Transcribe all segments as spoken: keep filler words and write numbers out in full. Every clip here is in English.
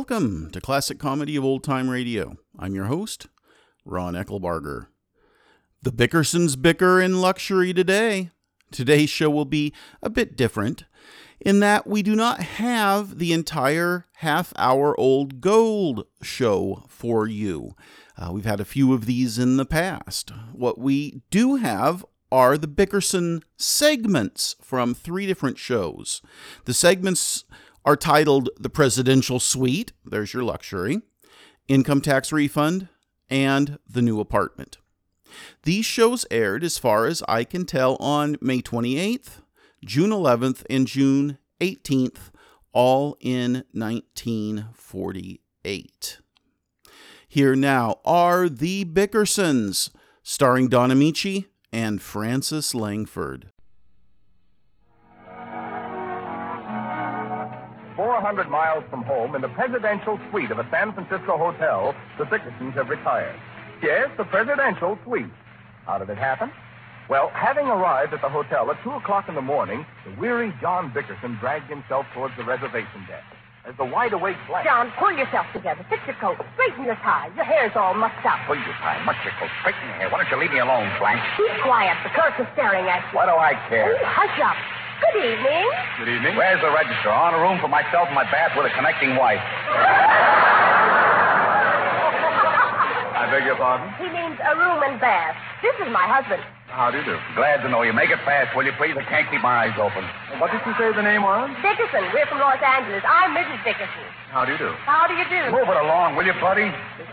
Welcome to Classic Comedy of Old Time Radio. I'm your host, Ron Eckelbarger. The Bickersons bicker in luxury today. Today's show will be a bit different in that we do not have the entire half-hour-old Gold show for you. Uh, we've had a few of these in the past. What we do have are the Bickerson segments from three different shows. The segments are titled The Presidential Suite, there's your luxury, Income Tax Refund, and The New Apartment. These shows aired, as far as I can tell, on May twenty-eighth, June eleventh, and June eighteenth, all in nineteen forty-eight. Here now are The Bickersons, starring Don Amici and Frances Langford. four hundred miles from home, in the presidential suite of a San Francisco hotel, the Bickersons have retired. Yes, the presidential suite. How did it happen? Well, having arrived at the hotel at two o'clock in the morning, the weary John Bickerson dragged himself towards the reservation desk. As the wide-awake Blanche... John, pull yourself together. Fix your coat. Straighten your tie. Your hair's all mucked up. Pull your tie. Muck your coat. Straighten your hair. Why don't you leave me alone, Blanche? Keep quiet. The clerk is staring at you. Why do I care? Oh, hush up. Good evening. Good evening. Where's the register? I want a room for myself and my bath with a connecting wife. I beg your pardon? He means a room and bath. This is my husband. How do you do? Glad to know you. Make it fast, will you, please? I can't keep my eyes open. What did you say the name was? Dickerson. We're from Los Angeles. I'm Missus Dickerson. How do you do? How do you do? Move it along, will you, buddy?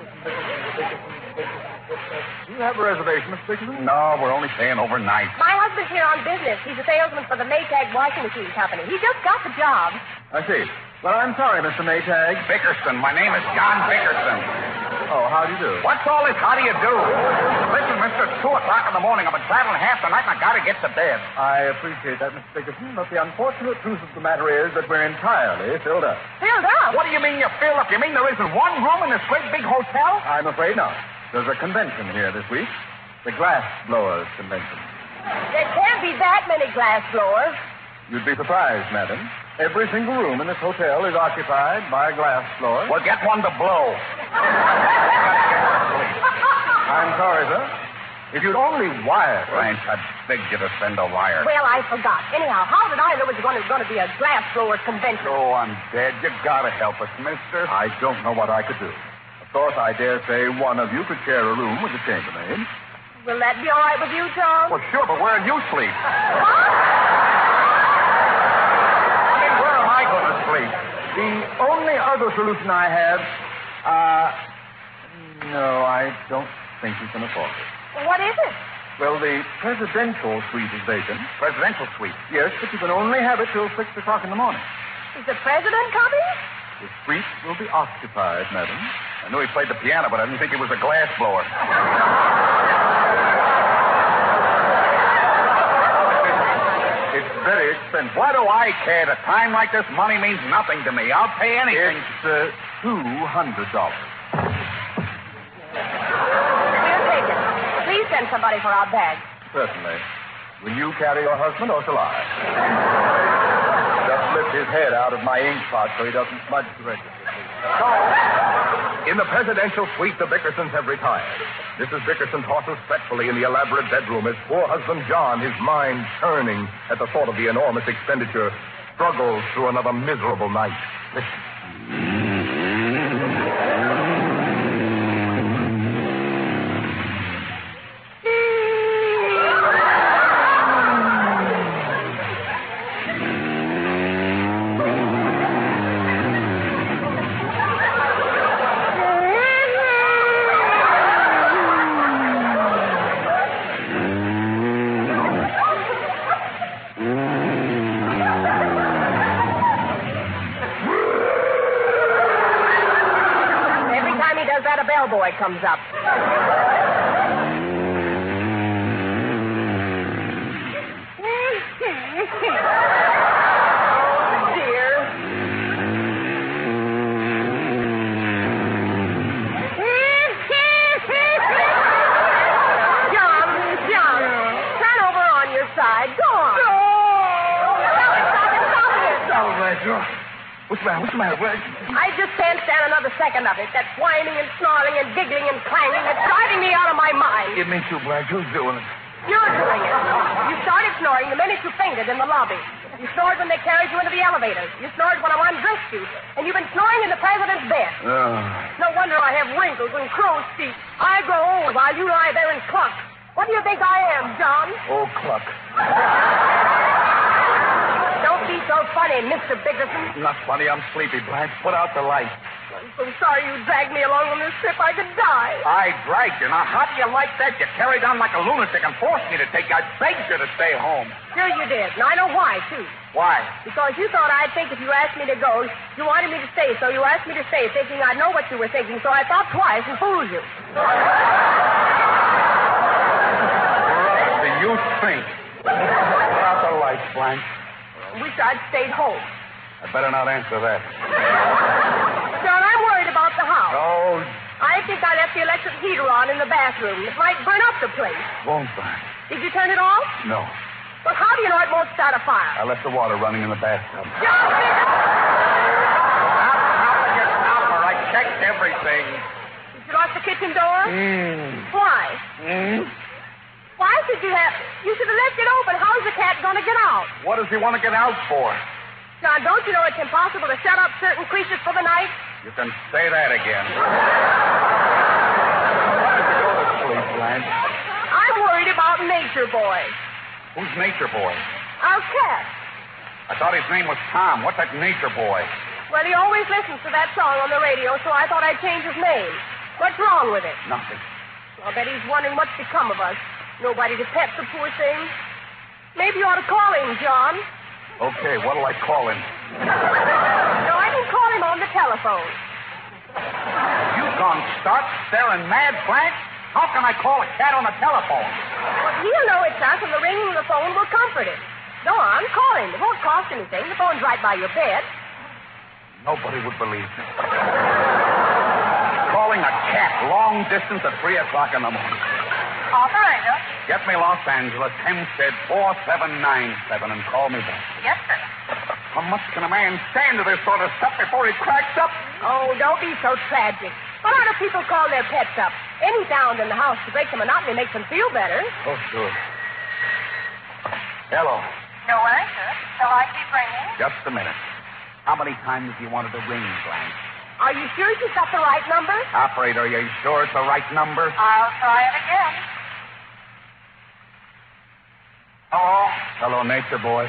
Do you have a reservation, Mister Dickerson? No, we're only staying overnight. My husband's here on business. He's a salesman for the Maytag Washing Machine Company. He just got the job. I see. Well, I'm sorry, Mister Maytag. Bickerson. My name is John Bickerson. Oh, how do you do? What's all this? How do you do? Listen, mister, it's two o'clock in the morning. I've been traveling half the night, and I gotta get to bed. I appreciate that, Mister Dickerson, but the unfortunate truth of the matter is that we're entirely filled up. Filled up? What do you mean you fill up? You mean there isn't one room in this great big hotel? I'm afraid not. There's a convention here this week. The Glass Blowers Convention. There can't be that many glass blowers. You'd be surprised, madam. Every single room in this hotel is occupied by a glass blower. Well, get one to blow. I'm sorry, sir. If you'd only wire... Blanche, I begged you to send a wire. Well, I forgot. Anyhow, how did I know it was going to, going to be a glass blower convention? Oh, I'm dead. You gotta help us, mister. I don't know what I could do. Of course, I dare say one of you could share a room with the chambermaid. Will that be all right with you, Tom? Well, sure, but where'll you sleep? What? Where am I going to sleep? The only other solution I have... Uh... No, I don't think you can afford it. Well, what is it? Well, the presidential suite is vacant. Presidential suite. Yes, but you can only have it till six o'clock in the morning. Is the president coming? The suite will be occupied, madam. I knew he played the piano, but I didn't think he was a glass blower. It's very expensive. What do I care? At a time like this, money means nothing to me. I'll pay anything. It's uh, two hundred dollars. We'll take it. Please send somebody for our bag. Certainly. Will you carry your husband, or shall I? Just lift his head out of my ink pot so he doesn't smudge the register. So, in the presidential suite, the Bickersons have retired. Missus Bickerson tosses fretfully in the elaborate bedroom as poor husband John, his mind churning at the thought of the enormous expenditure, struggles through another miserable night. Listen. A bellboy comes up. Oh, dear. John, John, turn over on your side. Go on. Oh, my God. What's the matter? What's the matter? What? I just can't stand another second of it. That whining and snarling and giggling and clanging. It's driving me out of my mind. It me too, Blanche. Who's doing it? You're doing it. You started snoring the minute you fainted in the lobby. You snored when they carried you into the elevator. You snored when I undressed you. And you've been snoring in the president's bed. Oh. No wonder I have wrinkles and crow's feet. I grow old while you lie there and cluck. What do you think I am, John? Oh, cluck. Don't be so funny, Mister Bickerson. Not funny. I'm sleepy, Blanche. Put out the light. I'm so sorry you dragged me along on this trip. I could die. I dragged you. Now, how do you like that? You carried on like a lunatic and forced me to take you. I begged you to stay home. Sure you did. And I know why, too. Why? Because you thought I'd think if you asked me to go, you wanted me to stay, so you asked me to stay, thinking I'd know what you were thinking, so I thought twice and fooled you. What do you think? Put out the lights, Blanche. I wish I'd stayed home. I better not answer that. John, I'm worried about the house. Oh, I think I left the electric heater on in the bathroom. It might burn up the place. won't I? Did you turn it off? No. Well, how do you know it won't start a fire? I left the water running in the bathtub. John, Bickerson! Stop, stop, you stopper. I checked everything. Did you lock the kitchen door? Mm. Why? Mm? Why should you have... You should have left it open. How's the cat going to get out? What does he want to get out for? John, don't you know it's impossible to shut up certain creatures for the night? You can say that again. Why did you go to sleep, Blanche? I'm worried about Nature Boy. Who's Nature Boy? Our cat. I thought his name was Tom. What's that Nature Boy? Well, he always listens to that song on the radio, so I thought I'd change his name. What's wrong with it? Nothing. I'll bet he's wondering what's become of us. Nobody to pet the poor thing. Maybe you ought to call him, John. Okay, what'll I call him? No, I can call him on the telephone. You've gone stark, staring mad, Blanche? How can I call a cat on the telephone? Well, he'll know it's us, and the ringing of the phone will comfort him. Go on, call him. It won't cost anything. The phone's right by your bed. Nobody would believe me. Calling a cat long distance at three o'clock in the morning. Operator? Get me Los Angeles, Hempstead four seven nine seven, and call me back. Yes, sir. How much can a man stand to this sort of stuff before he cracks up? Oh, don't be so tragic. What other people call their pets up? Any sound in the house to break the monotony makes them feel better. Oh, sure. Hello. No answer. Shall I keep ringing? Just a minute. How many times do you want it to ring, Blanche? Are you sure she's got the right number? Operator, are you sure it's the right number? I'll try it again. Hello? Hello, Nature Boy.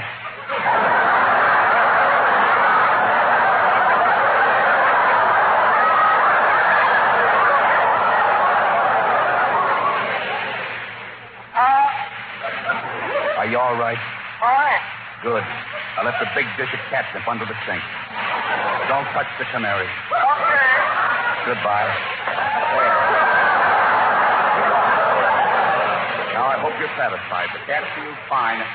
Are you all right? Fine. Good. I left a big dish of catnip under the sink. Don't touch the canary. Okay. Goodbye. There. Now, I hope you're satisfied. The cat feels fine.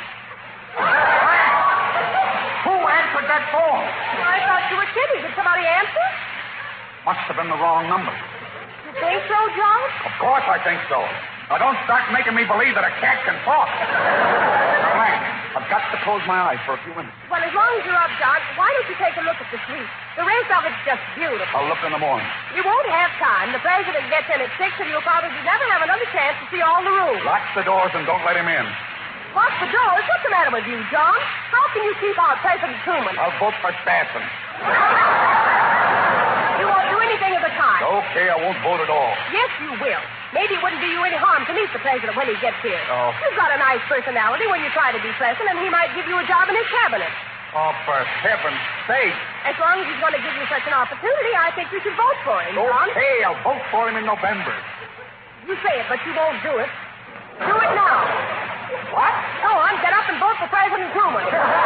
Who answered that phone? I thought you were kidding. Did somebody answer? Must have been the wrong number. You think so, John? Of course I think so. Now, don't start making me believe that a cat can talk. Now, Blanche, I've got to close my eyes for a few minutes. Well, as long as you're up, John, why don't you take a look at the suite? The rest of it's just beautiful. I'll look in the morning. You won't have time. The president gets in at six, and you'll probably never have another chance to see all the rooms. Lock the doors and don't let him in. Lock the doors? What's the matter with you, John? How can you keep out President Truman? I'll vote for Stassen. You won't do anything of the kind. Okay, I won't vote at all. Yes, you will. Maybe it wouldn't do you any harm to meet the president when he gets here. Oh. You've got a nice personality when you try to be pleasant, and he might give you a job in his cabinet. Oh, for heaven's sake. As long as he's going to give you such an opportunity, I think you should vote for him, John. Okay, I'll vote for him in November. You say it, but you won't do it. Do it now. What? Go on, get up and vote for President Truman.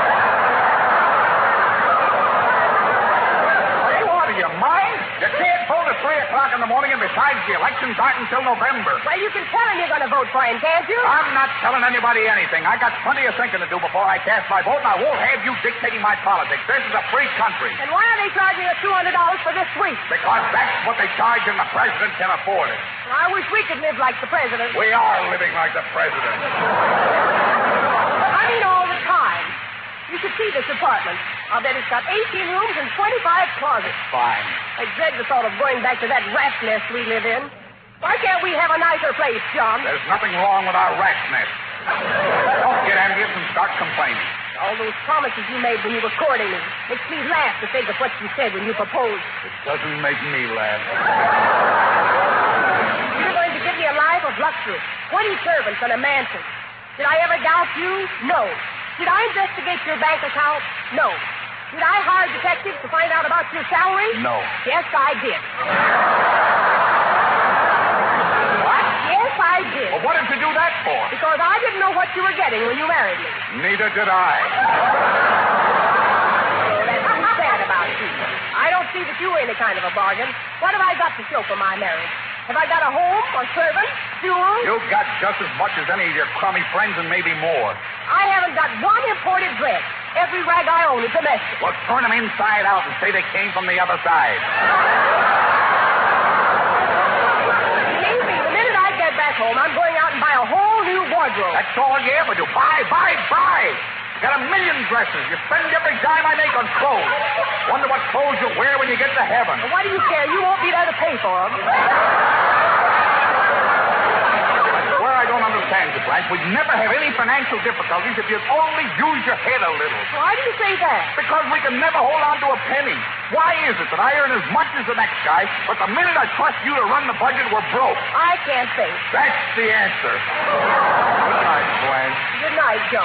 Are you out of your mind? You can't vote at three o'clock in the morning, and besides, the elections aren't until November. Well, you can tell him you're going to vote for him, can't you? I'm not telling anybody anything. I got plenty of thinking to do before I cast my vote, and I won't have you dictating my politics. This is a free country. And why are they charging us two hundred dollars for this suite? Because that's what they charge, and the president can afford it. I wish we could live like the president. We are living like the president. I mean all the time. You should see this apartment. I'll bet it's got eighteen rooms and twenty-five closets. Fine. I dread the thought of going back to that rat nest we live in. Why can't we have a nicer place, John? There's nothing wrong with our rat nest. Don't get envious and start complaining. All those promises you made when you were courting me. Makes me laugh to think of what you said when you proposed. It doesn't make me laugh. You're going to give me a life of luxury. Twenty servants and a mansion. Did I ever doubt you? No. Did I investigate your bank account? No. Did I hire detectives to find out about your salary? No. Yes, I did. What? Yes, I did. Well, what did you do that for? Because I didn't know what you were getting when you married me. Neither did I. Oh, that's too sad about you. I don't see that you were any kind of a bargain. What have I got to show for my marriage? Have I got a home or servants, fuel? You've got just as much as any of your crummy friends and maybe more. I haven't got one imported dress. Every rag I own is domestic. Well, turn them inside out and say they came from the other side. Believe me, the minute I get back home, I'm going out and buy a whole new wardrobe. That's all you ever do. Buy, buy, buy. Got a million dresses. You spend every dime I make on clothes. Wonder what clothes you'll wear when you get to heaven. Well, why do you care? You won't be there to pay for them. I swear I don't understand you, Blanche. We'd never have any financial difficulties if you'd only use your head a little. Why do you say that? Because we can never hold on to a penny. Why is it that I earn as much as the next guy, but the minute I trust you to run the budget, we're broke? I can't think. That's the answer. Good night, Blanche. Good night, John.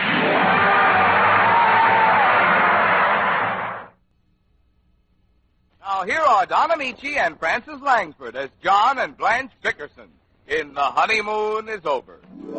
Now, here are Don Amici and Francis Langsford as John and Blanche Bickerson in The Honeymoon is Over.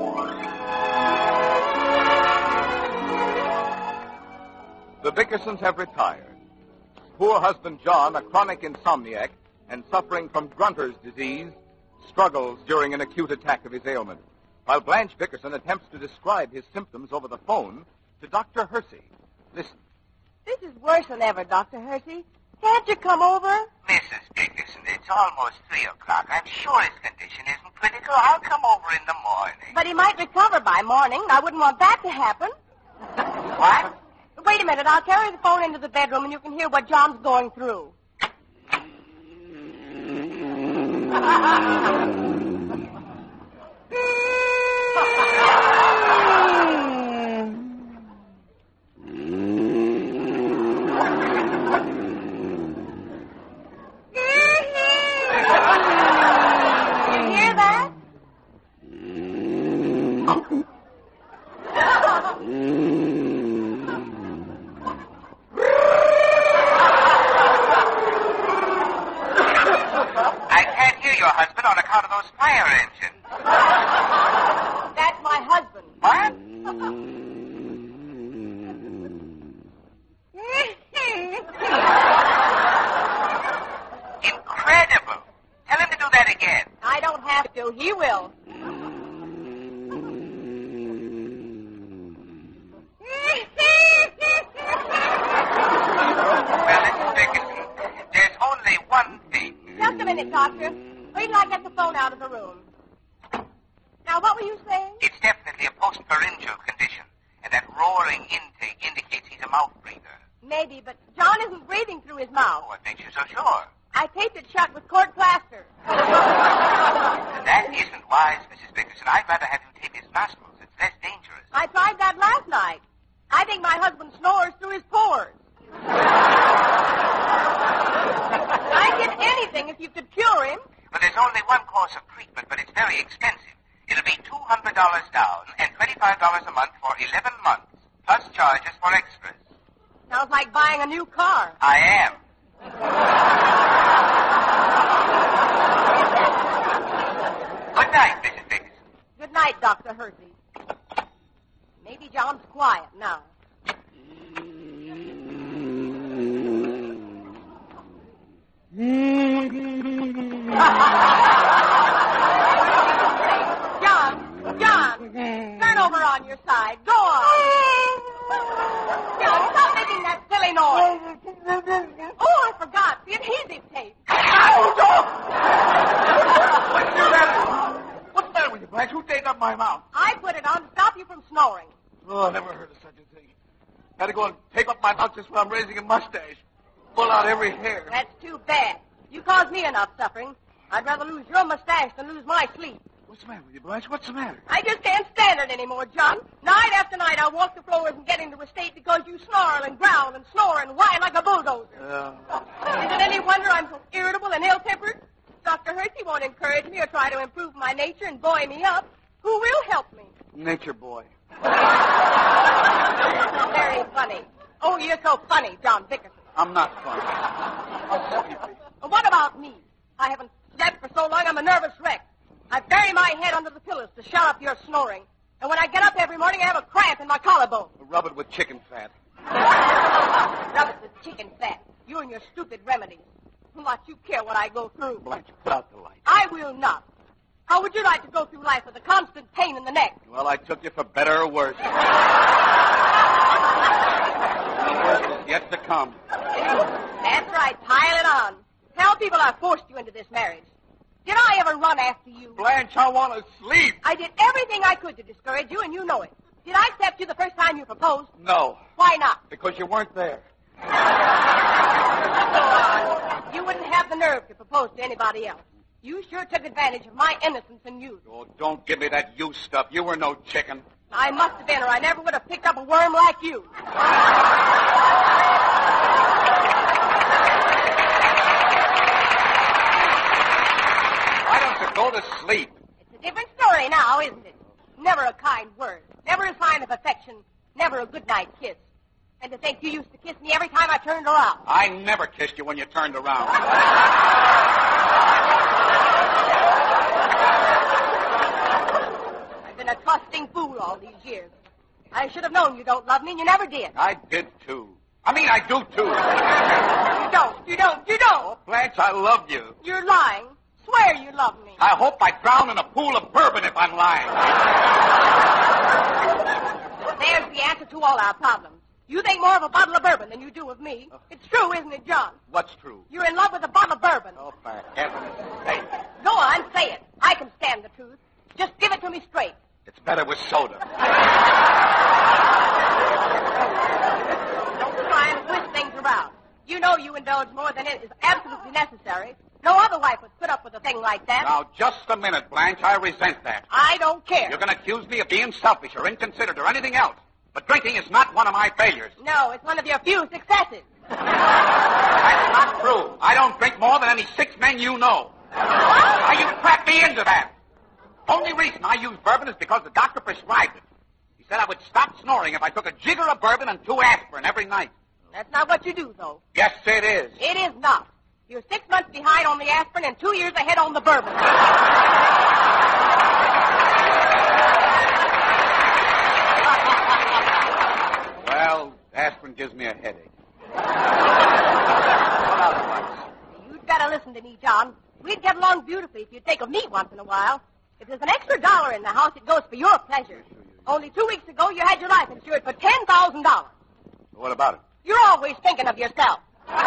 The Bickersons have retired. Poor husband John, a chronic insomniac and suffering from Grunter's disease, struggles during an acute attack of his ailment, while Blanche Bickerson attempts to describe his symptoms over the phone to Doctor Hersey. Listen. This is worse than ever, Doctor Hersey. Can't you come over? Missus Bickerson, it's almost three o'clock. I'm sure his condition isn't critical. I'll come over in the morning. But he might recover by morning. I wouldn't want that to happen. What? Wait a minute. I'll carry the phone into the bedroom and you can hear what John's going through. black out just when I'm raising a mustache. Pull out every hair. That's too bad. You caused me enough suffering. I'd rather lose your mustache than lose my sleep. What's the matter with you, Blanche? What's the matter? I just can't stand it anymore, John. Night after night, I walk the floors and get into a state because you snarl and growl and snore and whine like a bulldozer. Uh... Is it any wonder I'm so irritable and ill-tempered? Doctor Hershey won't encourage me or try to improve my nature and buoy me up. Who will help me? Nature boy. Very funny. Oh, you're so funny, John Dickerson. I'm not funny. I'm sleepy. Well, what about me? I haven't slept for so long, I'm a nervous wreck. I bury my head under the pillows to shut up your snoring. And when I get up every morning, I have a cramp in my collarbone. Rub it with chicken fat. Rub it with chicken fat. You and your stupid remedies. Not you care what I go through. Blanche, put out the light. I will not. How would you like to go through life with a constant pain in the neck? Well, I took you for better or worse. The worst is yet to come. That's right. Pile it on. Tell people I forced you into this marriage. Did I ever run after you? Blanche, I want to sleep. I did everything I could to discourage you, and you know it. Did I accept you the first time you proposed? No. Why not? Because you weren't there. Go on. You wouldn't have the nerve to propose to anybody else. You sure took advantage of my innocence and youth. Oh, don't give me that you stuff. You were no chicken. I must have been, or I never would have picked up a worm like you. Why don't you go to sleep? It's a different story now, isn't it? Never a kind word. Never a sign of affection. Never a good-night kiss. And to think you used to kiss me every time I turned around. I never kissed you when you turned around. I've been a trusting fool all these years. I should have known you don't love me, and you never did. I did, too. I mean, I do, too. You don't. You don't. You don't. Oh, Blanche, I love you. You're lying. Swear you love me. I hope I drown in a pool of bourbon if I'm lying. There's the answer to all our problems. You think more of a bottle of bourbon than you do of me. It's true, isn't it, John? What's true? You're in love with a bottle of bourbon. Oh, for heaven's sake. Go on, say it. I can stand the truth. Just give it to me straight. It's better with soda. Don't try and twist things around. You know you indulge more than it is absolutely necessary. No other wife would put up with a thing like that. Now, just a minute, Blanche. I resent that. I don't care. You're going to accuse me of being selfish or inconsiderate or anything else. But drinking is not one of my failures. No, it's one of your few successes. That's not true. I don't drink more than any six men you know. Now, you trapped me into that. Only reason I use bourbon is because the doctor prescribed it. He said I would stop snoring if I took a jigger of bourbon and two aspirin every night. That's not what you do, though. Yes, it is. It is not. You're six months behind on the aspirin and two years ahead on the bourbon. Well, aspirin gives me a headache. You'd better listen to me, John. We'd get along beautifully if you'd take a meat once in a while. If there's an extra dollar in the house, it goes for your pleasure. Only two weeks ago, you had your life insured for ten thousand dollars. What about it? You're always thinking of yourself.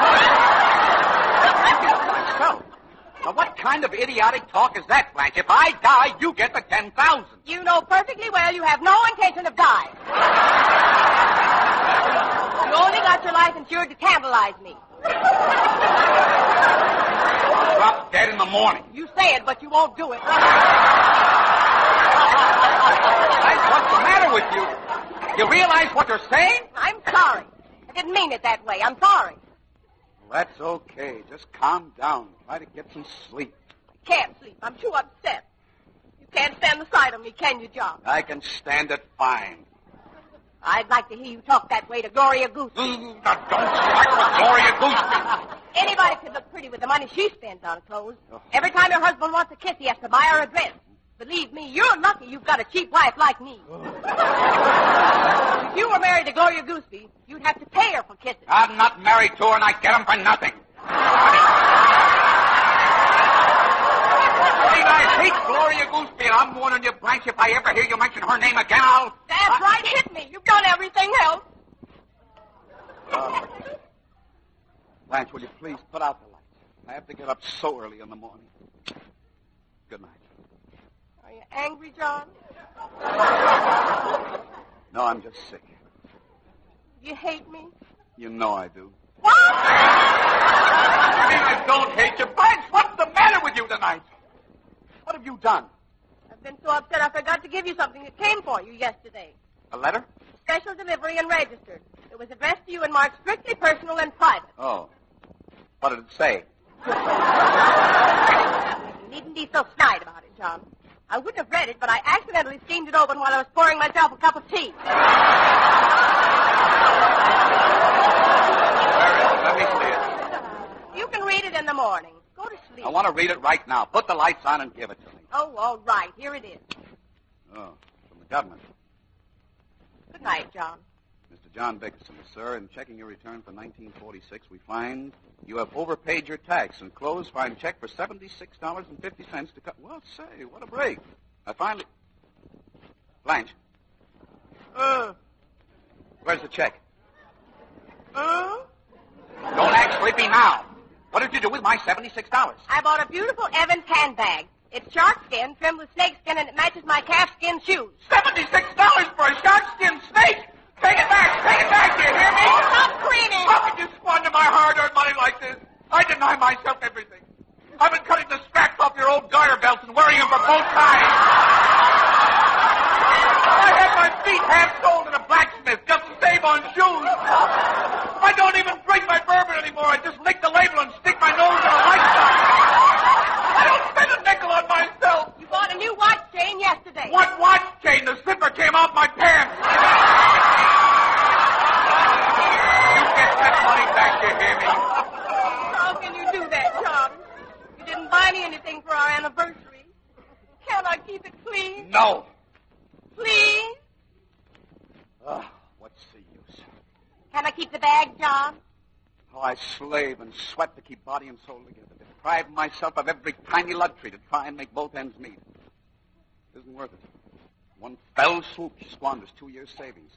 Myself? Now, what kind of idiotic talk is that, Blanche? If I die, you get the ten thousand dollars. You know perfectly well you have no intention of dying. You only got your life insured to tantalize me. Drop dead in the morning. You say it, but you won't do it. Blanche, what's the matter with you? You realize what you're saying? I'm sorry. I didn't mean it that way. I'm sorry. Well, that's okay. Just calm down. Try to get some sleep. I can't sleep. I'm too upset. You can't stand the sight of me, can you, John? I can stand it fine. I'd like to hear you talk that way to Gloria Goose. Mm, now don't start with Gloria Goose. Anybody could look pretty with the money she spends on clothes. Every time her husband wants a kiss, he has to buy her a dress. Believe me, you're lucky you've got a cheap wife like me. If you were married to Gloria Gooseby, you'd have to pay her for kisses. I'm not married to her, and I get them for nothing. I mean, I hate Gloria Gooseby, and I'm warning you, Blanche, if I ever hear you mention her name again, I'll... That's I... right, hit me. You've done everything else. Uh, Blanche, will you please put out the lights? I have to get up so early in the morning. Good night. Are you angry, John? No, I'm just sick. You hate me? You know I do. What? I mean, I don't hate you. Blanche, what's the matter with you tonight? What have you done? I've been so upset I forgot to give you something that came for you yesterday. A letter? Special delivery and registered. It was addressed to you and marked strictly personal and private. Oh. What did it say? You needn't be so snide about it, John. I wouldn't have read it, but I accidentally steamed it open while I was pouring myself a cup of tea. Let me see it. You can read it in the morning. Go to sleep. I want to read it right now. Put the lights on and give it to me. Oh, all right. Here it is. Oh, from the government. Good night, John. Mister John Bickerson, sir, in checking your return for nineteen forty-six, we find you have overpaid your tax. Enclosed, find check for seventy-six dollars and fifty cents to cut. Well, say, what a break. I finally... Blanche. Uh. Where's the check? Uh? Don't act sleepy now. What did you do with my seventy-six dollars? I bought a beautiful Evans handbag. It's shark skin, trimmed with snake skin, and it matches my calfskin shoes. seventy-six dollars for a sharkskin snake? Take it back! Take it back! Do you hear me? Oh, stop screaming! How could you squander my hard-earned money like this? I deny myself everything. I've been cutting the straps off your old garter belts and wearing them for both sides. I had my feet half sold at a blacksmith just to save on shoes. I don't even drink my bourbon anymore. I just lick the label and stick my nose in a light sock. I don't spend a nickel on myself. You bought a new watch chain yesterday. What watch chain? The zipper came off my pants. You get that money back, you hear me? How can you do that, John? You didn't buy me anything for our anniversary. Can't I keep it clean? No. Please? Oh, what's the use? Can I keep the bag, John? How I slave and sweat to keep body and soul together. Deprive myself of every tiny luxury to try and make both ends meet. It isn't worth it. One fell swoop squanders two years' savings.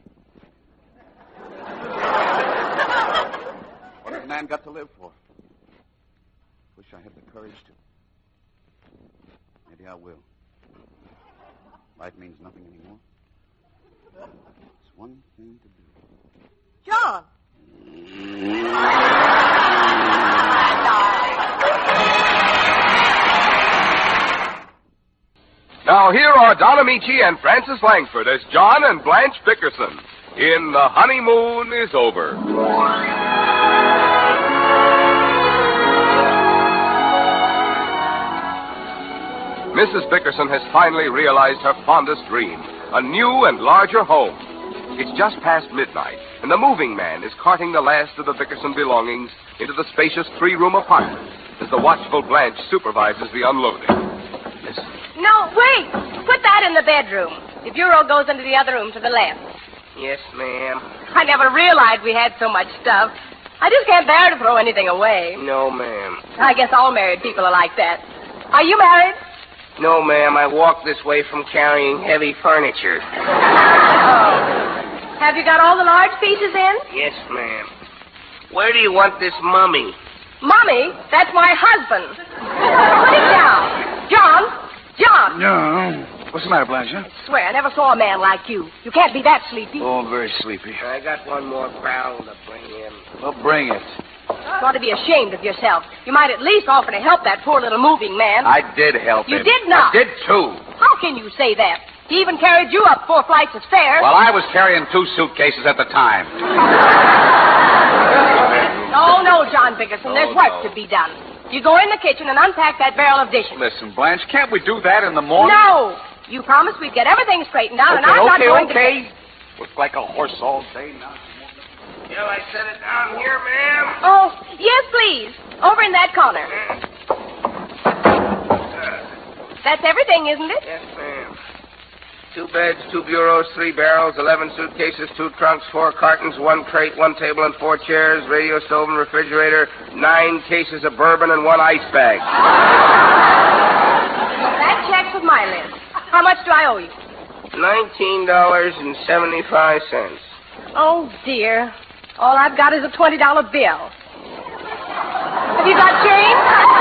What has a man got to live for? Wish I had the courage to. Maybe I will. Life means nothing anymore. It's one thing to do. John. Now, here are Don Amici and Francis Langford as John and Blanche Bickerson in The Honeymoon is Over. Missus Bickerson has finally realized her fondest dream, a new and larger home. It's just past midnight, and the moving man is carting the last of the Bickerson belongings into the spacious three-room apartment as the watchful Blanche supervises the unloading. Listen. No, wait! Put that in the bedroom. The bureau goes into the other room to the left. Yes, ma'am. I never realized we had so much stuff. I just can't bear to throw anything away. No, ma'am. I guess all married people are like that. Are you married? No, ma'am. I walk this way from carrying heavy furniture. Oh. Have you got all the large pieces in? Yes, ma'am. Where do you want this mummy? Mummy? That's my husband. Put it down. John? John! No. What's the matter, Blanche? I swear, I never saw a man like you. You can't be that sleepy. Oh, I'm very sleepy. I got one more barrel to bring in. Well, bring it. You ought to be ashamed of yourself. You might at least offer to help that poor little moving man. I did help You him. did not. I did, too. How can you say that? He even carried you up four flights of stairs. Well, I was carrying two suitcases at the time. No, no, John Bickerson. There's Oh, work no. to be done. You go in the kitchen and unpack that barrel of dishes. Listen, Blanche, can't we do that in the morning? No! You promised we'd get everything straightened out, and Okay, I'm not okay, going okay. Looks like a horse all day now. Shall I set it down here, ma'am? to... Oh, yes, please. Over in that corner. That's everything, isn't it? Yes, ma'am. Two beds, two bureaus, three barrels, eleven suitcases, two trunks, four cartons, one crate, one table, and four chairs, radio stove and refrigerator, nine cases of bourbon, and one ice bag. That checks with my list. How much do I owe you? Nineteen dollars and seventy-five cents. Oh, dear. All I've got is a twenty dollar bill. Have you got change?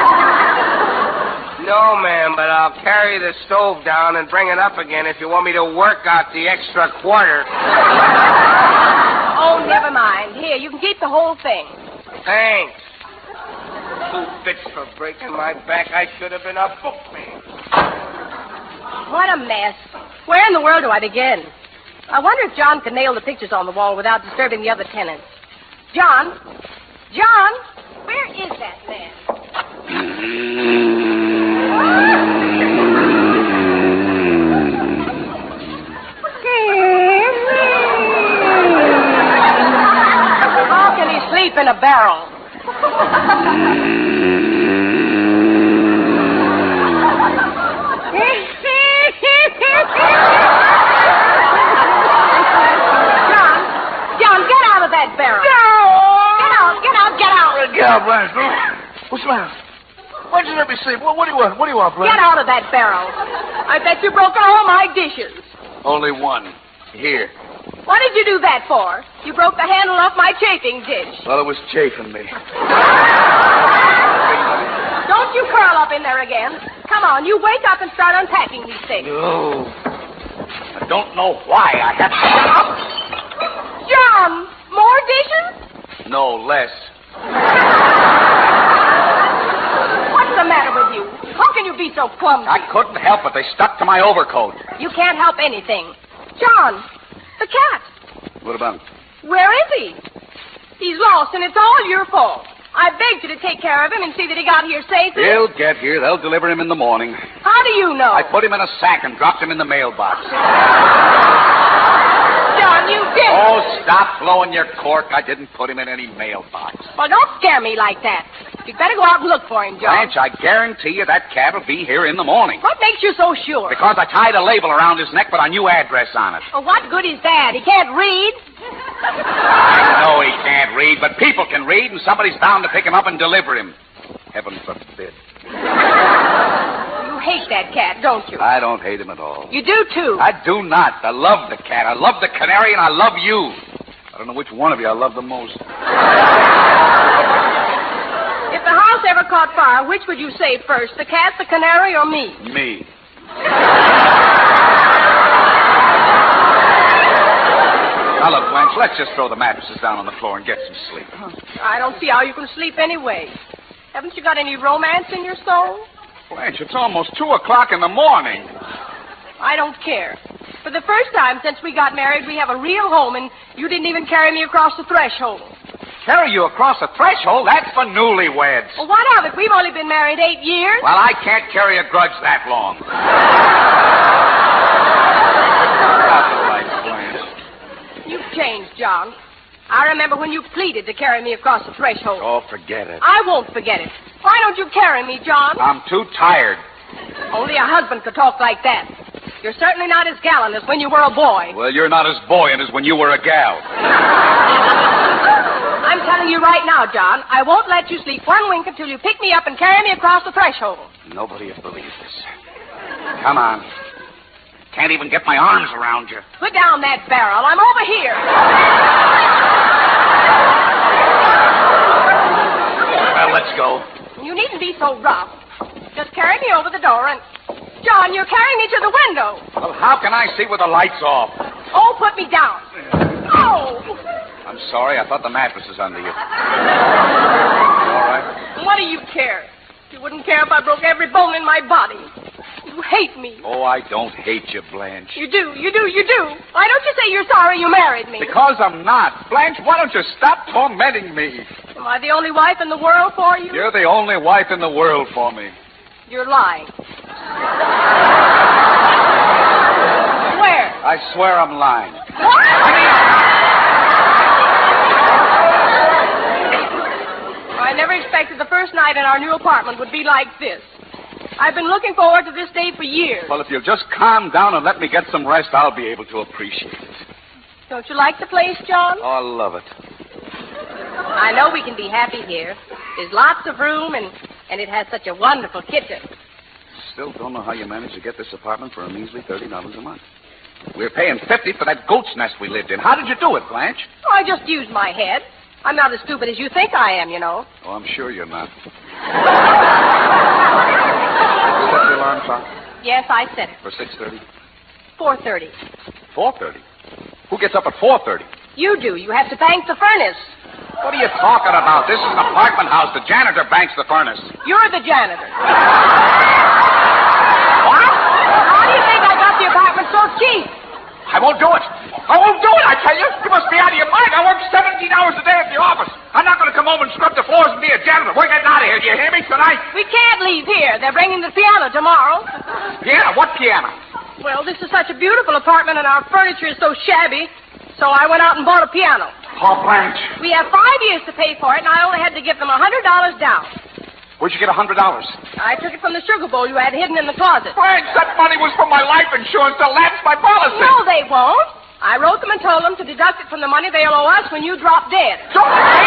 No, ma'am, but I'll carry the stove down and bring it up again if you want me to work out the extra quarter. Oh, never mind. Here, you can keep the whole thing. Thanks. Two bits for breaking my back. I should have been a bookman. What a mess. Where in the world do I begin? I wonder if John can nail the pictures on the wall without disturbing the other tenants. John? John? Where is that man? How can he sleep in a barrel? John, John, get out of that barrel. No! Get out, get out, get out. Get out, Blanche. What's the matter? Why'd you let me sleep? What, what do you want? What do you want, Blanche? Get out of that barrel. I bet you broke all my dishes. Only one. Here. What did you do that for? You broke the handle off my chafing dish. Well, it was chafing me. Don't you curl up in there again. Come on, you wake up and start unpacking these things. No. I don't know why I have to... John, more dishes? No, less. What's the matter with you? How can you be so clumsy? I couldn't help it. They stuck to my overcoat. You can't help anything. John, the cat. What about him? Where is he? He's lost, and it's all your fault. I begged you to take care of him and see that he got here safely. He'll get here. They'll deliver him in the morning. How do you know? I put him in a sack and dropped him in the mailbox. John, you did. Oh, stop blowing your cork. I didn't put him in any mailbox. Well, don't scare me like that. You'd better go out and look for him, John. Blanche, I guarantee you that cat will be here in the morning. What makes you so sure? Because I tied a label around his neck with a new address on it. Well, what good is that? He can't read. I know he can't read, but people can read, and somebody's bound to pick him up and deliver him. Heaven forbid. You hate that cat, don't you? I don't hate him at all. You do, too. I do not. I love the cat. I love the canary, and I love you. I don't know which one of you I love the most. If the house ever caught fire, which would you save first, the cat, the canary, or me? Me. Now, look, Blanche, let's just throw the mattresses down on the floor and get some sleep. I don't see how you can sleep anyway. Haven't you got any romance in your soul? Blanche, it's almost two o'clock in the morning. I don't care. For the first time since we got married, we have a real home, and you didn't even carry me across the threshold. Carry you across the threshold? That's for newlyweds. Well, what of it? We've only been married eight years. Well, I can't carry a grudge that long. You've changed, John. I remember when you pleaded to carry me across the threshold. Oh, forget it. I won't forget it. Why don't you carry me, John? I'm too tired. Only a husband could talk like that. You're certainly not as gallant as when you were a boy. Well, you're not as buoyant as when you were a gal. I'm telling you right now, John, I won't let you sleep one wink until you pick me up and carry me across the threshold. Nobody will believe this. Come on. Can't even get my arms around you. Put down that barrel. I'm over here. Well, let's go. You needn't be so rough. Just carry me over the door and... John, you're carrying me to the window. Well, how can I see with the lights off? Oh, put me down. Oh! I'm sorry. I thought the mattress was under you. You all right? What do you care? You wouldn't care if I broke every bone in my body. You hate me. Oh, I don't hate you, Blanche. You do, you do, you do. Why don't you say you're sorry you married me? Because I'm not. Blanche, why don't you stop tormenting me? Am I the only wife in the world for you? You're the only wife in the world for me. You're lying. Swear. I swear I'm lying. What? I never expected the first night in our new apartment would be like this. I've been looking forward to this day for years. Well, if you'll just calm down and let me get some rest, I'll be able to appreciate it. Don't you like the place, John? Oh, I love it. I know we can be happy here. There's lots of room, and, and it has such a wonderful kitchen. Still don't know how you managed to get this apartment for a measly thirty dollars a month. We're paying fifty dollars for that goat's nest we lived in. How did you do it, Blanche? Oh, I just used my head. I'm not as stupid as you think I am, you know. Oh, I'm sure you're not. Set the alarm clock? Yes, I set it. For six thirty? four thirty. four thirty? Who gets up at four thirty? You do. You have to bank the furnace. What are you talking about? This is an apartment house. The janitor banks the furnace. You're the janitor. What? How do you think I got the apartment so cheap? I won't do it. I won't do it, I tell you. You must be out of your mind. I work seventeen hours a day at the office. I'm not going to come home and scrub the floors and be a janitor. We're getting out of here. Do you hear me tonight? We can't leave here. They're bringing the piano tomorrow. Piano? What piano? Well, this is such a beautiful apartment and our furniture is so shabby, so I went out and bought a piano. Oh, Blanche. We have five years to pay for it, and I only had to give them a hundred dollars down. Where'd you get a hundred dollars? I took it from the sugar bowl you had hidden in the closet. Blanche, that money was from my life insurance. They'll lapse my policy. No, they won't. I wrote them and told them to deduct it from the money they'll owe us when you drop dead. Don't say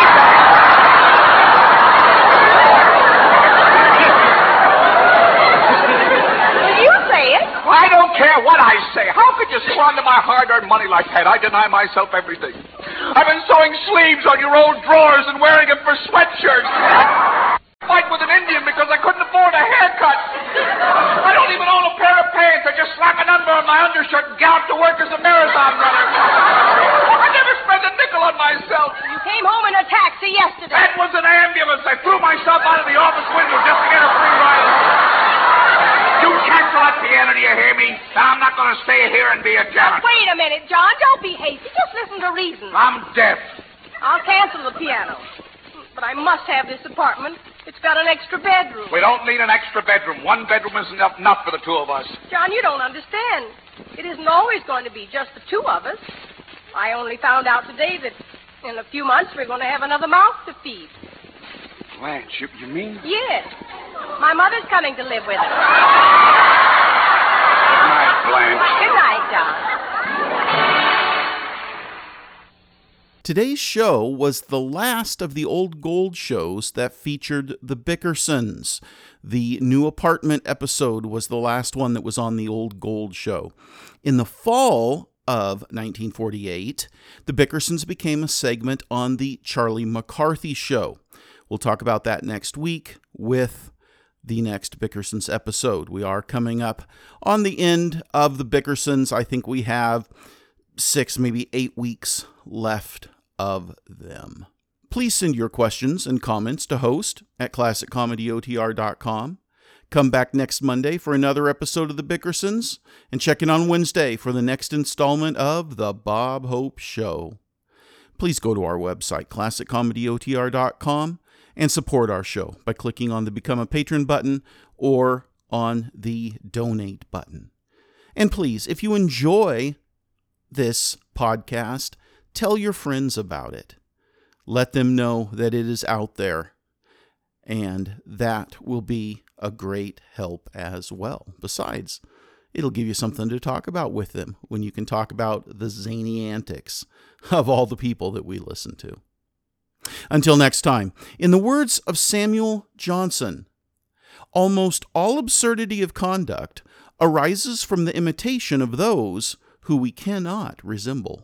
Will you say it? I don't care what I say. How could you squander my hard-earned money like that? I deny myself everything. I've been sewing sleeves on your old drawers and wearing them for sweatshirts. Fight with an Indian because I couldn't afford a haircut. I don't even own a pair of pants. I just slap a number on my undershirt and gallop to work as a marathon runner. I never spent a nickel on myself. You came home in a taxi yesterday. That was an ambulance. I threw myself out of the office window just to get a free ride. You cancel that piano, do you hear me? I'm not going to stay here and be a janitor. Wait a minute, John. Don't be hasty. Just listen to reason. I'm deaf. I'll cancel the piano. But I must have this apartment. It's got an extra bedroom. We don't need an extra bedroom. One bedroom is enough, enough for the two of us. John, you don't understand. It isn't always going to be just the two of us. I only found out today that in a few months we're going to have another mouth to feed. Blanche, you, you mean? Yes. My mother's coming to live with us. Good night, Blanche. Good night, John. Today's show was the last of the old gold shows that featured the Bickersons. The new apartment episode was the last one that was on the old gold show. In the fall of nineteen forty-eight, the Bickersons became a segment on the Charlie McCarthy Show. We'll talk about that next week with the next Bickersons episode. We are coming up on the end of the Bickersons. I think we have six, maybe eight weeks left of them. Please send your questions and comments to host at classic comedy o t r dot com. Come back next Monday for another episode of The Bickersons, and check in on Wednesday for the next installment of The Bob Hope Show. Please go to our website, classic comedy o t r dot com, and support our show by clicking on the Become a Patron button or on the Donate button. And please, if you enjoy this podcast, tell your friends about it. Let them know that it is out there, and that will be a great help as well. Besides, it'll give you something to talk about with them when you can talk about the zany antics of all the people that we listen to. Until next time, in the words of Samuel Johnson, almost all absurdity of conduct arises from the imitation of those who we cannot resemble.